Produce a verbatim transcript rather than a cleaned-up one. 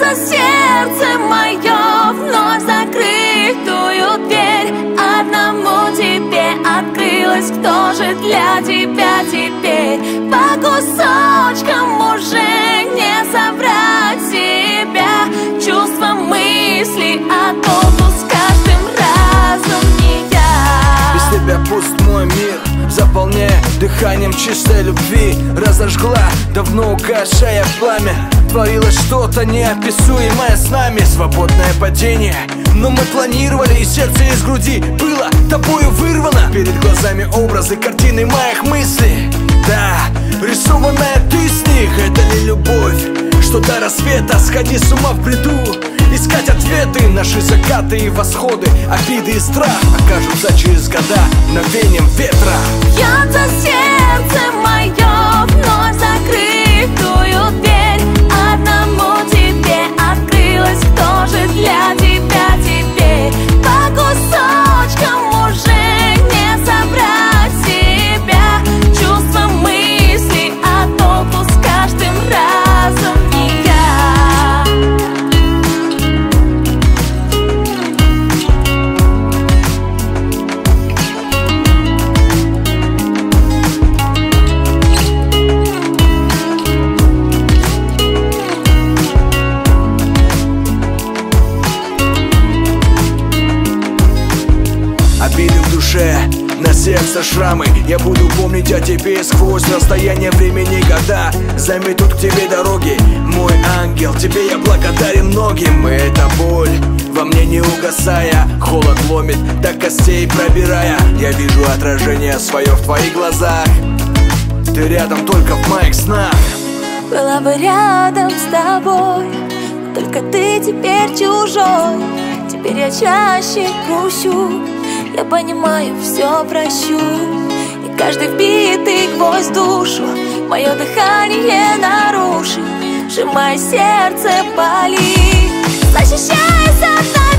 Бьется сердце мое вновь закрытую дверь. Одному тебе открылось, кто же для тебя теперь? По кусочкам уже не собрать себя. Чувства, мысли, а толку с каждым разом не я. Без тебя пуст мой мир, заполняя дыханием чистой любви. Разожгла давно угасшее пламя, творилось что-то неописуемое с нами. Свободное падение, но мы планировали, и сердце из груди было тобою вырвано. Перед глазами образы, картины моих мыслей. Да, рисованная ты с них, это ли любовь? Что до рассвета, сходи с ума в бреду, искать ответы, наши закаты и восходы, обиды и страх окажутся через года мгновением ветра. Бьется сердце мое вновь закрытую дверь. Одному тебе открылось, кто же для тебя теперь? По кусочкам уже не собрать себя. Чувства, мысли, а толку с каждым разом не я. Обиды в душе, на сердце шрамы. Я буду помнить о тебе сквозь расстояние времени, года заметут к тебе дороги. Мой ангел, тебе я благодарен многим. И эта боль во мне не угасая, холод ломит до костей пробирая. Я вижу отражение свое в твоих глазах, ты рядом только в моих снах. Была бы рядом с тобой, но только ты теперь чужой. Теперь я чаще грущу, я понимаю, все прощу. И каждый вбитый гвоздь в душу мое дыхание нарушит. Сжимая сердце, боли, защищаясь от